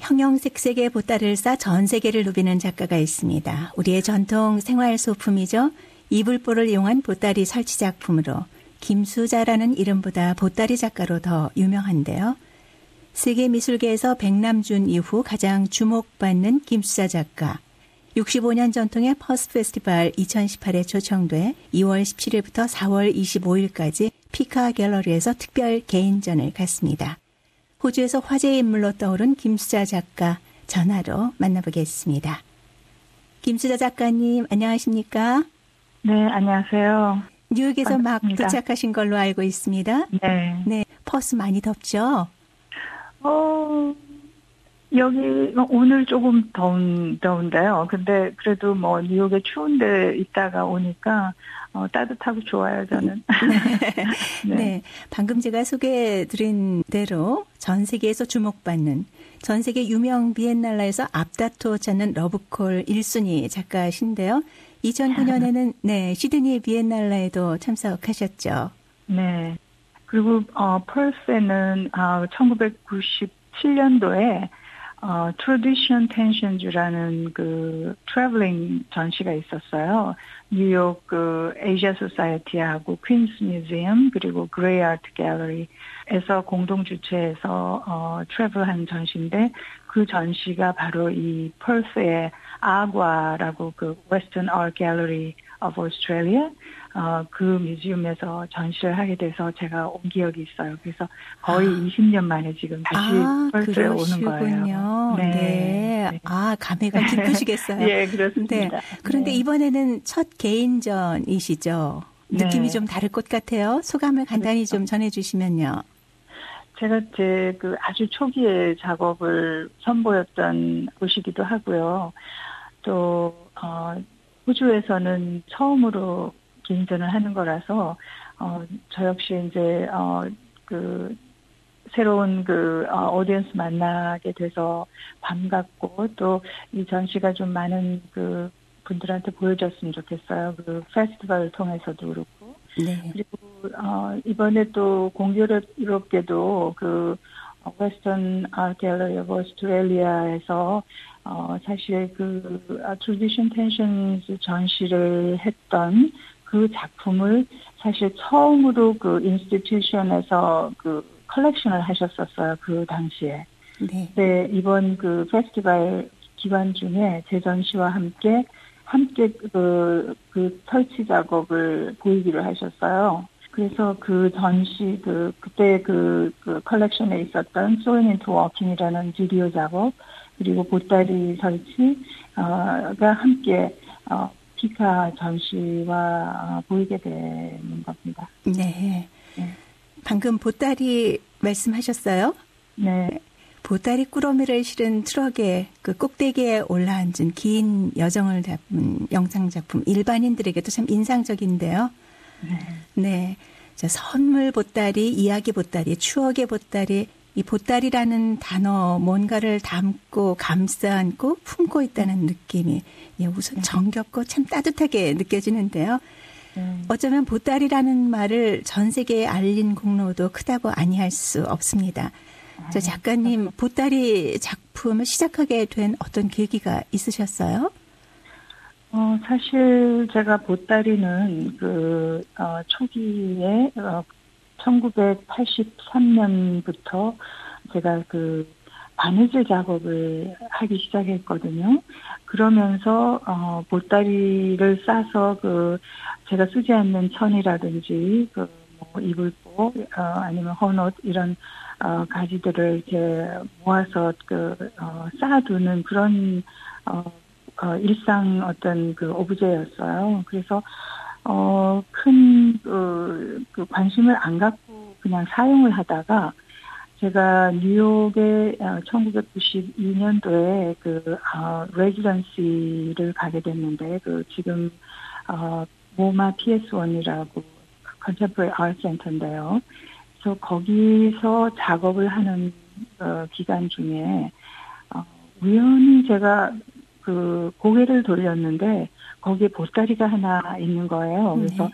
형형색색의 보따리를 싸 전 세계를 누비는 작가가 있습니다. 우리의 전통 생활 소품이죠. 이불보를 이용한 보따리 설치 작품으로 김수자라는 이름보다 보따리 작가로 더 유명한데요. 세계 미술계에서 백남준 이후 가장 주목받는 김수자 작가. 65년 전통의 퍼스 페스티벌 2018에 초청돼 2월 17일부터 4월 25일까지 피카 갤러리에서 특별 개인전을 갖습니다. 호주에서 화제의 인물로 떠오른 김수자 작가 전화로 만나보겠습니다. 김수자 작가님 안녕하십니까? 네, 안녕하세요. 뉴욕에서 반갑습니다. 막 도착하신 걸로 알고 있습니다. 네. 네, 퍼스 많이 덥죠? 여기 오늘 조금 더운데요. 근데 그래도 뉴욕에 추운데 있다가 오니까 따뜻하고 좋아요, 저는. 네. 네, 방금 제가 소개해드린 대로 전 세계에서 주목받는 전 세계 유명 비엔날레에서 앞다투어 찾는 러브콜 1순위 작가신데요. 2009년에는 네, 시드니 비엔날레에도 참석하셨죠. 네. 그리고 펄스에는 1997년도에 Tradition Tensions라는 그 트래블링 전시가 있었어요. 뉴욕 그 에이시아 소사이어티하고 퀸스 뮤지엄 그리고 그레이 아트 갤러리에서 공동 주최해서 트래블한 전시인데 그 전시가 바로 이 펄스의 아과라고 그 Western Art Gallery of Australia 그 뮤지엄에서 전시를 하게 돼서 제가 온 기억이 있어요. 그래서 거의 20년 만에 지금 다시 펄스에 오는 거예요. 네. 네. 감회가 깊으시겠어요. 예, 그렇습니다. 네. 그런데 네. 이번에는 첫 개인전이시죠. 느낌이 네. 좀 다를 것 같아요. 소감을 간단히 좀 전해주시면요. 제가 제 그 아주 초기에 작업을 선보였던 곳이기도 하고요. 또 호주에서는 처음으로 개인전을 하는 거라서 저 역시 이제 그 새로운 그 오디언스 만나게 돼서 반갑고 또 이 전시가 좀 많은 그 분들한테 보여줬으면 좋겠어요. 그 페스티벌을 통해서도 그렇고. 네. 그리고 이번에 또 공교롭게도 그 웨스턴 아트 갤러리 오브 오스트레일리아에서 사실 그 트래디션 텐션스 전시를 했던 그 작품을 사실 처음으로 그 인스티튜션에서 그 컬렉션을 하셨었어요. 그 당시에. 네. 네, 이번 그 페스티벌 기간 중에 제 전시와 함께 그 설치 작업을 보이기로 하셨어요. 그래서 그 전시, 그때 그 컬렉션에 있었던 Soin into Walking이라는 비디오 작업, 그리고 보따리 설치가 함께, 피카 전시와 보이게 되는 겁니다. 네. 네. 방금 보따리 말씀하셨어요? 네. 보따리 꾸러미를 실은 트럭에 그 꼭대기에 올라앉은 긴 여정을 담은 영상작품, 일반인들에게도 참 인상적인데요. 네. 네. 자, 선물 보따리, 이야기 보따리, 추억의 보따리, 이 보따리라는 단어, 뭔가를 담고 감싸 안고 품고 있다는 느낌이 우선 정겹고 참 따뜻하게 느껴지는데요. 어쩌면 보따리라는 말을 전 세계에 알린 공로도 크다고 아니할 수 없습니다. 저 작가님, 보따리 작품을 시작하게 된 어떤 계기가 있으셨어요? 사실 제가 보따리는 초기에 1983년부터 제가 그 바느질 작업을 하기 시작했거든요. 그러면서 보따리를 싸서 제가 쓰지 않는 천이라든지 이불보 아니면 헌옷 이런 가지들을 이렇게 모아서 쌓아두는 그런 일상 어떤 오브제였어요. 그래서 큰 관심을 안 갖고 그냥 사용을 하다가 제가 뉴욕에 1992년도에 레지던시를 가게 됐는데 지금 모마 PS1이라고 컨템포러리 아트 센터인데요. 그래서 거기서 작업을 하는 기간 중에 우연히 제가 고개를 돌렸는데 거기에 보따리가 하나 있는 거예요. 그래서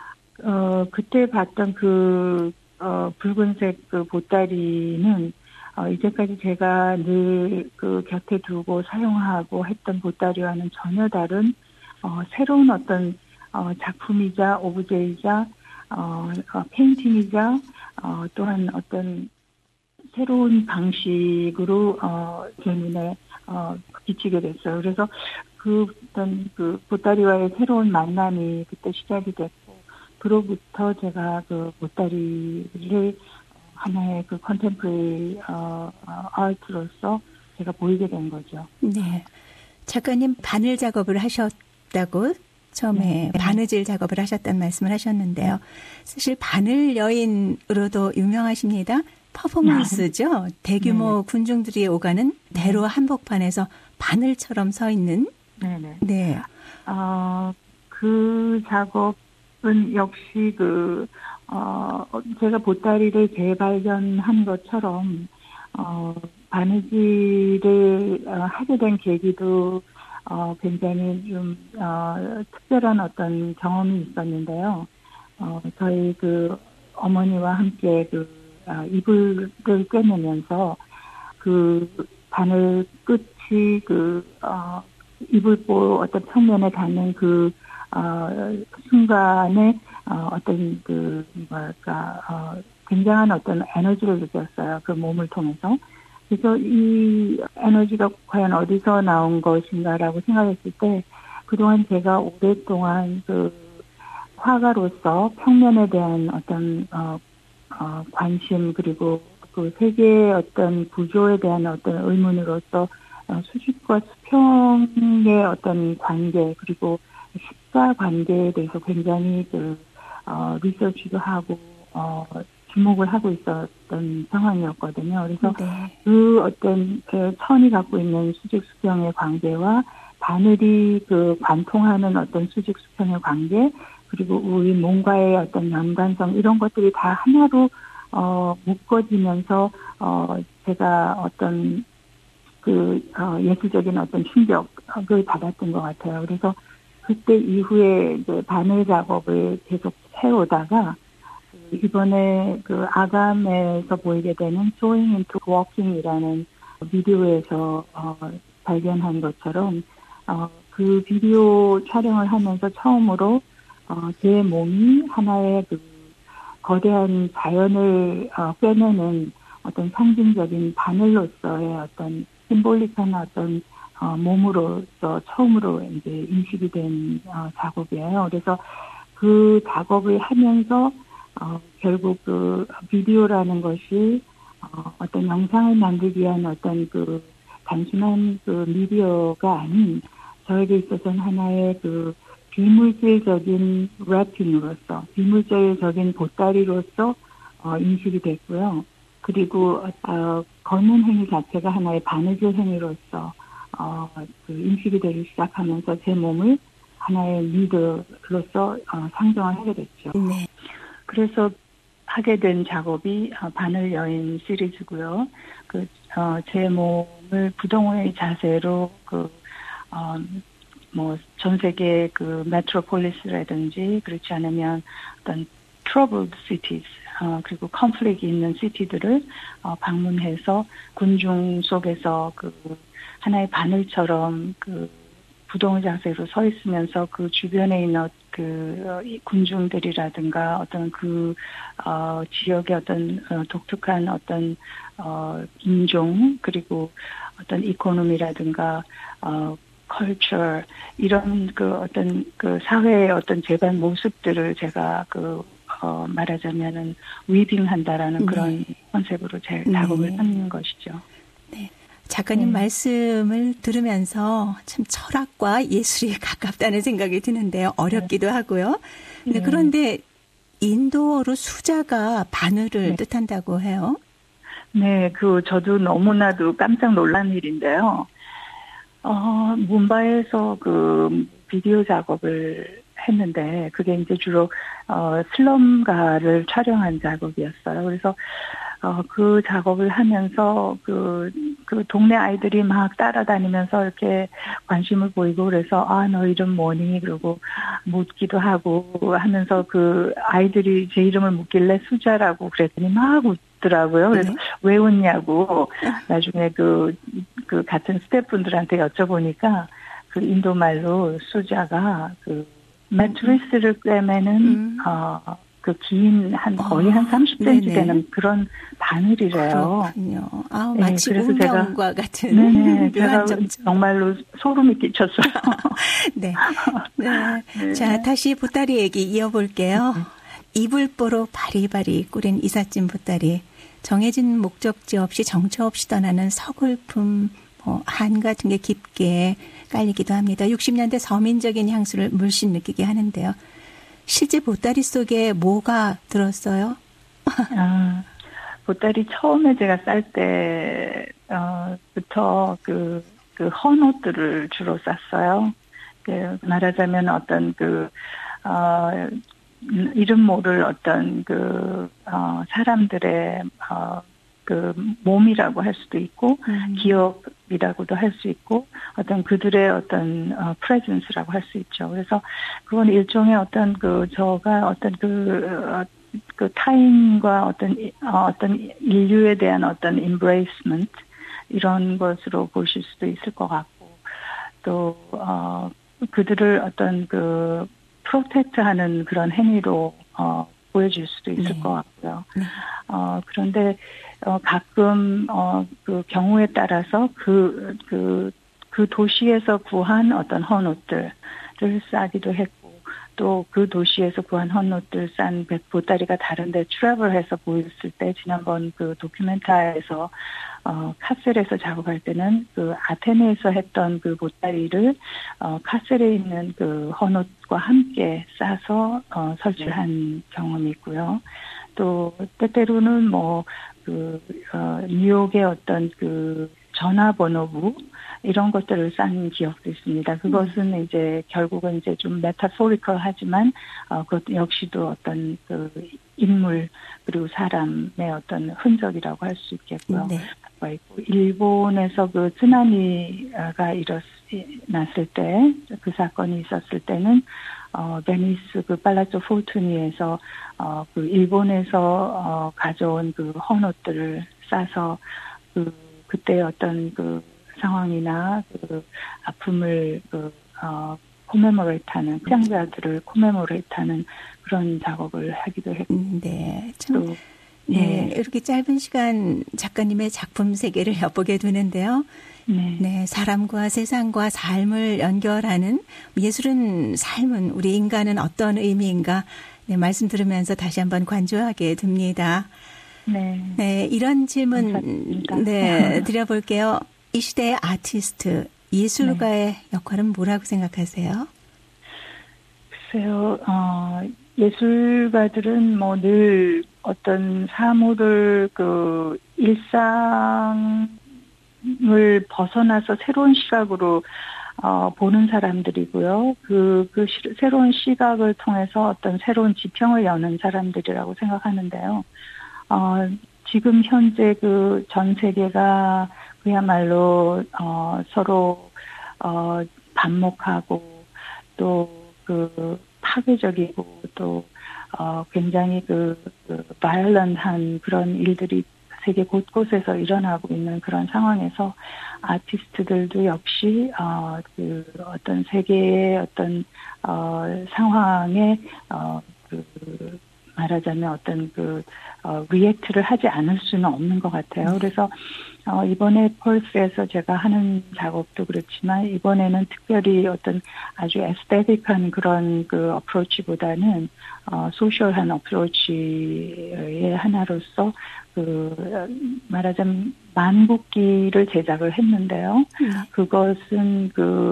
그때 봤던 붉은색 보따리는 이제까지 제가 늘 그 곁에 두고 사용하고 했던 보따리와는 전혀 다른 새로운 어떤 작품이자 오브제이자 페인팅이자 또한 어떤 새로운 방식으로 제 눈에 비치게 됐어요. 그래서 그 어떤 그 보따리와의 새로운 만남이 그때 시작이 됐고, 그로부터 제가 그 보따리를 하나의 그 컨템포러리 아트로서 제가 보이게 된 거죠. 네. 작가님 바늘 작업을 하셨다고 처음에 바느질 작업을 하셨다는 말씀을 하셨는데요. 사실 바늘 여인으로도 유명하십니다. 퍼포먼스죠. 대규모 군중들이 오가는 대로 한복판에서 바늘처럼 서 있는. 네네. 네. 그 작업은 역시 제가 보따리를 재발견한 것처럼, 바느질을 하게 된 계기도 굉장히 좀 특별한 어떤 경험이 있었는데요. 저희 그 어머니와 함께 이불을 꿰매면서 그 바늘 끝이 이불보 어떤 평면에 닿는 순간에 어떤 굉장한 어떤 에너지를 느꼈어요. 그 몸을 통해서. 그래서 이 에너지가 과연 어디서 나온 것인가라고 생각했을 때, 그동안 제가 오랫동안 화가로서 평면에 대한 어떤 관심, 그리고 그 세계의 어떤 구조에 대한 어떤 의문으로서 수직과 수평의 어떤 관계, 그리고 십자 관계에 대해서 굉장히 리서치도 하고 주목을 하고 있었던 상황이었거든요. 그래서 그 어떤 천이 갖고 있는 수직 수평의 관계와 바늘이 관통하는 어떤 수직 수평의 관계, 그리고 우리 몸과의 어떤 연관성, 이런 것들이 다 하나로 묶어지면서 제가 어떤 예술적인 어떤 충격을 받았던 것 같아요. 그래서 그때 이후에 이제 바늘 작업을 계속 해오다가, 이번에 아감에서 보이게 되는 Sewing into Walking이라는 비디오에서 발견한 것처럼, 그 비디오 촬영을 하면서 처음으로 제 몸이 하나의 거대한 자연을 꿰매는 어떤 상징적인 바늘로서의 어떤 심볼릭한 어떤 몸으로서 처음으로 이제 인식이 된 작업이에요. 그래서 그 작업을 하면서 결국 비디오라는 것이 어떤 영상을 만들기 위한 어떤 단순한 미디어가 아닌, 저에게 있어서는 하나의 비물질적인 래핑으로서, 비물질적인 보따리로서 인식이 됐고요. 그리고 걷는 행위 자체가 하나의 바느질 행위로서 인식이 되기 시작하면서 제 몸을 하나의 리더로서 상정을 하게 됐죠. 네. 그래서 하게 된 작업이 바늘 여인 시리즈고요. 제 몸을 부동의 자세로 전 세계 메트로폴리스라든지, 그렇지 않으면 어떤 troubled cities, 그리고 conflict이 있는 시티들을 방문해서 군중 속에서 하나의 바늘처럼 부동의 자세로 서 있으면서 그 주변에 있는 군중들이라든가 어떤 지역의 어떤 독특한 어떤 인종, 그리고 어떤 이코노미라든가 컬처, 이런 어떤 사회의 어떤 재반 모습들을 제가 말하자면은 위빙한다라는 그런 컨셉으로 제 작업을 하는 것이죠. 네. 작가님 말씀을 들으면서 참 철학과 예술이 가깝다는 생각이 드는데요. 어렵기도 하고요. 네. 그런데 인도어로 수자가 바늘을 뜻한다고 해요. 네, 저도 너무나도 깜짝 놀란 일인데요. 뭄바이에서 비디오 작업을 했는데, 그게 이제 주로 슬럼가를 촬영한 작업이었어요. 그래서 그 작업을 하면서 동네 아이들이 막 따라다니면서 이렇게 관심을 보이고, 그래서 너 이름 뭐니? 그러고 묻기도 하고 하면서 아이들이 제 이름을 묻길래 수자라고 그랬더니 막 웃더라고요. 그래서 왜 웃냐고 나중에 그 같은 스태프분들한테 여쭤보니까 그 인도 말로 수자가 그 매트리스를 꿰매는 그 긴 거의 한 30cm 되는 그런 바늘이래요. 그렇군요. 아, 마치 네, 그래서 운명과 같은 네네, 제가 점점. 정말로 소름이 끼쳤어요. 네. 네. 네. 자, 다시 보따리 얘기 이어볼게요. 이불보로 바리바리 꾸린 이삿짐 보따리. 정해진 목적지 없이 정처 없이 떠나는 서글픔, 한 같은 게 깊게 깔리기도 합니다. 60년대 서민적인 향수를 물씬 느끼게 하는데요. 실제 보따리 속에 뭐가 들었어요? 보따리 처음에 제가 쌀 때부터 그 헌옷들을 주로 쌌어요. 말하자면 어떤 이름 모를 어떤 사람들의 그 몸이라고 할 수도 있고 기억이라고도 할 수 있고 어떤 그들의 어떤 프레젠스라고 할 수 있죠. 그래서 그건 일종의 어떤 저가 어떤 그 타인과 어떤 인류에 대한 어떤 embracement 이런 것으로 보실 수도 있을 것 같고 또 그들을 어떤 프로텍트하는 그런 행위로 보여질 수도 있을 것 같고요. 그런데 가끔 그 경우에 따라서 그 도시에서 구한 어떤 헌옷들을 싸기도 했고 또 그 도시에서 구한 헌옷들 싼 보따리가 다른데 트래블해서 보였을 때 지난번 그 도큐멘터리에서 카셀에서 작업할 때는 그 아테네에서 했던 그 보따리를 카셀에 있는 그 헌옷과 함께 싸서 설치를 한 경험이 있고요. 또 때때로는 뉴욕의 어떤 그 전화번호부 이런 것들을 싼 기억도 있습니다. 그것은 이제 결국은 이제 좀 메타포리컬 하지만 그것 역시도 어떤 그 인물 그리고 사람의 어떤 흔적이라고 할 수 있겠고요. 네. 있고 일본에서 그 쓰나미가 났을 때 그 사건이 있었을 때는 베니스 그 팔라조 포르투니에서 그 일본에서 가져온 그 헌옷들을 싸서 그때 어떤 그 상황이나 그 아픔을 코메모레이트하는 피상자들을 코메모레이트하는 그런 작업을 하기도 했고. 네, 참. 네, 이렇게 짧은 시간 작가님의 작품 세계를 엿보게 되는데요. 네, 사람과 세상과 삶을 연결하는 예술은 삶은 우리 인간은 어떤 의미인가 네, 말씀 들으면서 다시 한번 관조하게 됩니다. 네, 이런 질문 감사합니다. 네, 드려볼게요. 이 시대의 아티스트, 예술가의 역할은 뭐라고 생각하세요? 글쎄요, 예술가들은 늘 어떤 사물을 일상을 벗어나서 새로운 시각으로 보는 사람들이고요. 새로운 시각을 통해서 어떤 새로운 지평을 여는 사람들이라고 생각하는데요. 지금 현재 전 세계가 그야말로 서로 반목하고 또 파괴적이고 또 굉장히 바이올런트한 그런 일들이 세계 곳곳에서 일어나고 있는 그런 상황에서 아티스트들도 역시 어떤 세계의 어떤 상황에 말하자면 어떤 리액트를 하지 않을 수는 없는 것 같아요. 그래서 이번에 펄스에서 제가 하는 작업도 그렇지만 이번에는 특별히 어떤 아주 에스테틱한 그런 어프로치보다는 소셜한 어프로치의 하나로서 말하자면 만국기를 제작을 했는데요. 그것은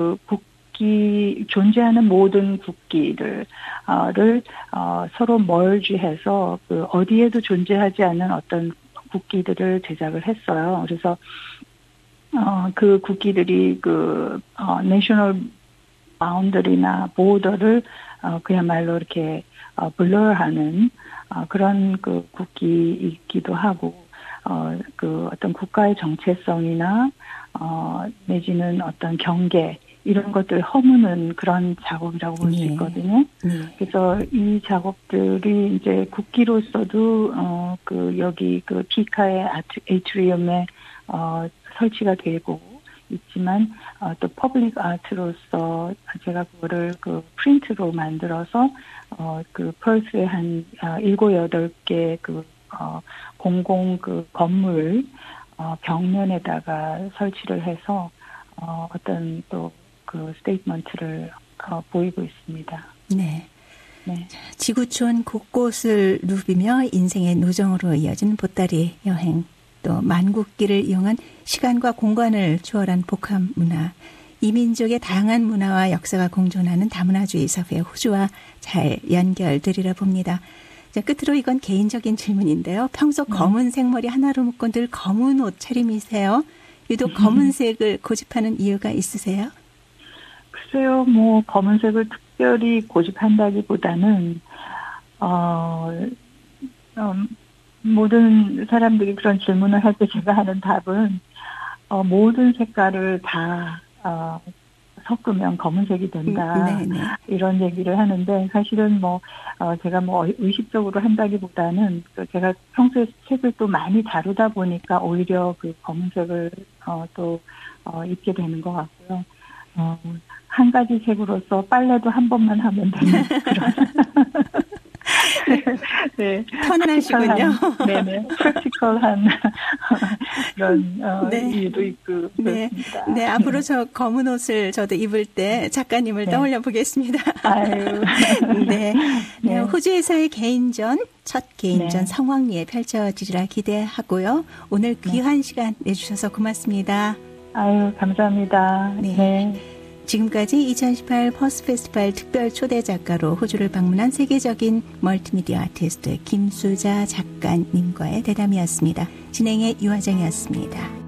존재하는 모든 국기를 서로 멀지해서 어디에도 존재하지 않는 어떤 국기들을 제작을 했어요. 그래서 그 국기들이 내셔널 바운더리나 보더를 그야말로 이렇게 블러하는 그런 국기이기도 하고 어떤 국가의 정체성이나 내지는 어떤 경계 이런 것들 허무는 그런 작업이라고 볼 수 예. 있거든요. 예. 그래서 이 작업들이 이제 국기로서도 여기 그 피카의 에이트리움에 설치가 되고 있지만 또 퍼블릭 아트로서 제가 그거를 그 프린트로 만들어서 그 퍼스의 한 7, 8개 공공 그 건물 벽면에다가 설치를 해서 어떤 또 그 스테이트먼트를 보이고 있습니다. 네. 네. 지구촌 곳곳을 누비며 인생의 누정으로 이어진 보따리 여행, 또 만국기를 이용한 시간과 공간을 초월한 복합 문화, 이민족의 다양한 문화와 역사가 공존하는 다문화주의 사회의 호주와 잘 연결되리라 봅니다. 자, 끝으로 이건 개인적인 질문인데요. 평소 검은색 머리 하나로 묶고 늘 검은 옷 차림이세요? 유독 검은색을 고집하는 이유가 있으세요? 글쎄요, 검은색을 특별히 고집한다기보다는, 모든 사람들이 그런 질문을 할 때 제가 하는 답은, 모든 색깔을 다, 섞으면 검은색이 된다. 네네. 이런 얘기를 하는데, 사실은 제가 의식적으로 한다기보다는, 제가 평소에 책을 또 많이 다루다 보니까 오히려 그 검은색을, 입게 되는 것 같고요. 한 가지 색으로서 빨래도 한 번만 하면 되는 그런. 네. 편안하시군요. 네네. 프랙티컬한 그런 네. 이유도 있고 네. 그렇습니다. 네. 앞으로 저 검은 옷을 저도 입을 때 작가님을 네. 떠올려 보겠습니다. 아유. 네. 네. 호주에서의 첫 개인전 네. 성황리에 펼쳐지리라 기대하고요. 오늘 귀한 시간 내주셔서 고맙습니다. 아유, 감사합니다. 네. 네. 지금까지 2018 퍼스 페스티벌 특별 초대 작가로 호주를 방문한 세계적인 멀티미디어 아티스트 김수자 작가님과의 대담이었습니다. 진행의 유화정이었습니다.